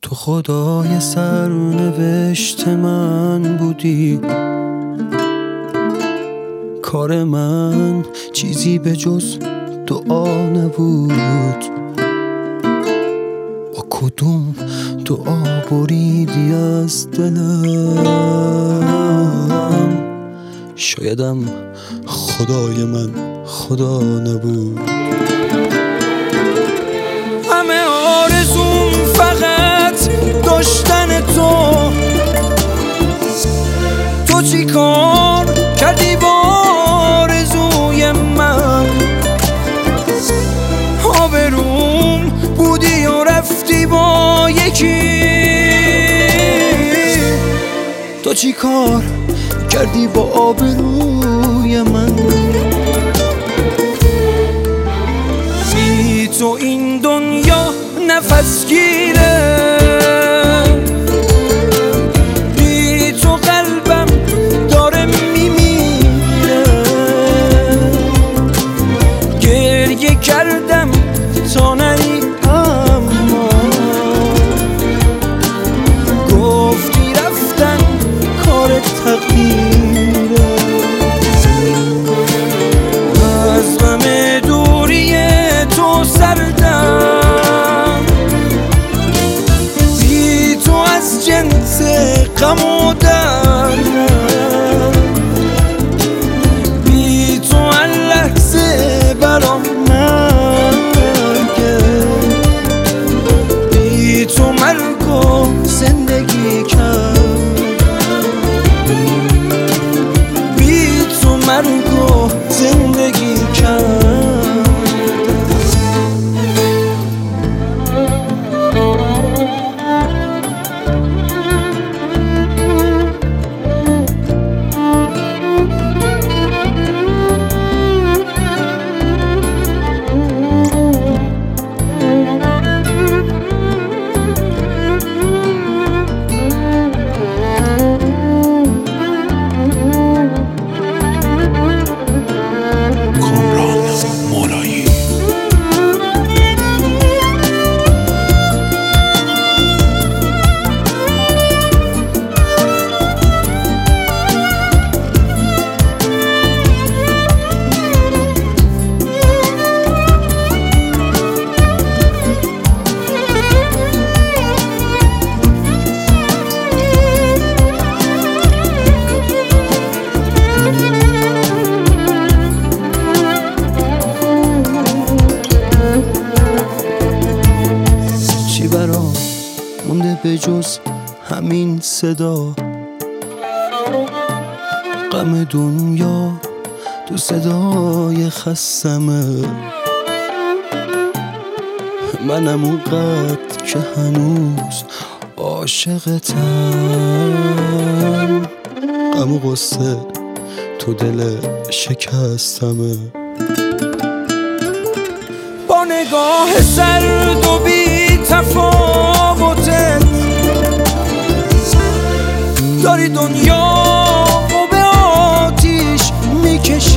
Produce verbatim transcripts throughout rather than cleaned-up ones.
تو خدای سرنوشت من بودی، کار من چیزی به جز دعا نبود. با کدوم دعا بریدی از دلم؟ شایدم خدای من خدا نبود. همه آرزوم فقط داشتن تو. تو چی کار کردی با آرزوی من؟ آبروم بودی و رفتی با یکی. تو چی کار کردی با آبروی من؟ بی تو این دنیا نفس گیره، بی تو قلبم داره میمیره. گریه کردم تا نری اما گفتی رفتن کار تقدیره. از غم دوری تو سردم، بی تو از جنس غم و دردم. بی تو هر لحظه برام مرگه، بی تو مرگ و زندگی کردم. بی تو مرگ و زندگی کردم. مونده به جز همین صدا، غم دنیا تو صدای خستمه. منم اونقدر که هنوز عاشقتم، غم و غصه تو دل شکستمه. با نگاه سرد و بی تفاوتت داری دنیا و به آتیش میکشی.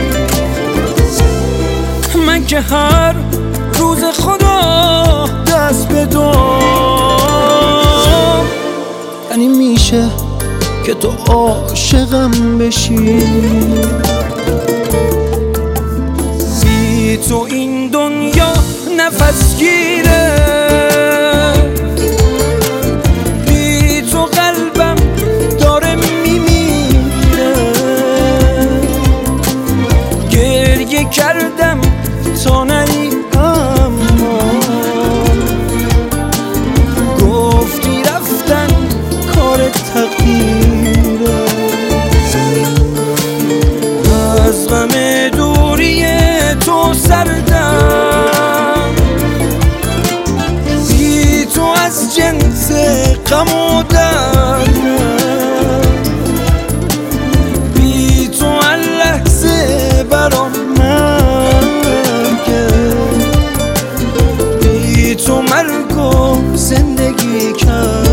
من که هر روز خدا دست به دام، یعنی میشه که تو عاشقم بشی. بی تو این دنیا نفس گیره، بی تو قلبم داره میمیره. گریه کردم تا نری اما گفتی رفتن کار تقدیره. از غم دوری تو سردم، بی تو از جنس غم و دردم. بی تو هر لحظه برام مرگه، بی تو مرگ و زندگی کردم.